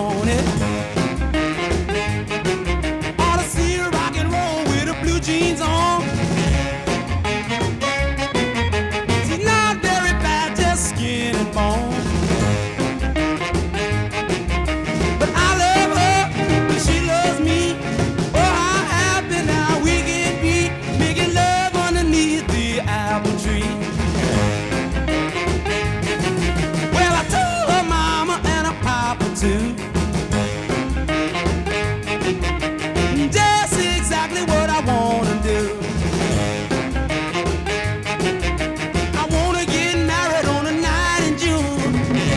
on it. Ought to see her rock and roll with her blue jeans on. She's not very bad, just skin and bone. But I love her, and she loves me. Oh, how happy now we can be, making love underneath the apple tree. Well, I told her mama and her papa too. Just exactly what I wanna do. I wanna get married on a night in June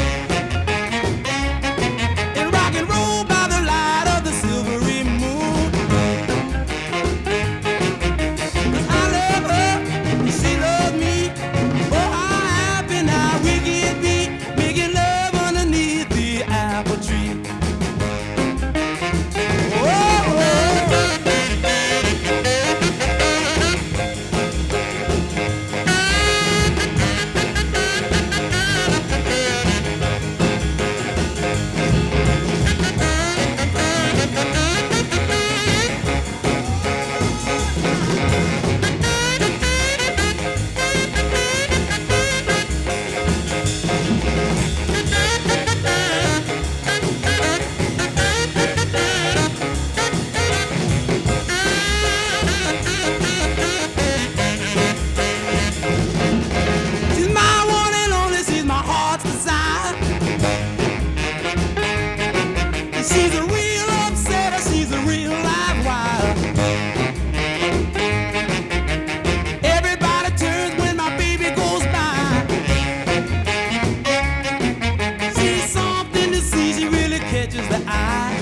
and rock and roll by the light of the silvery moon. 'Cause I love her, and she loves me. Oh, how happy now we can be, making love underneath the apple tree. She's my one and only, she's my heart's desire. She's a real upsetter, she's a real live wire. Everybody turns when my baby goes by. She's something to see, she really catches the eye.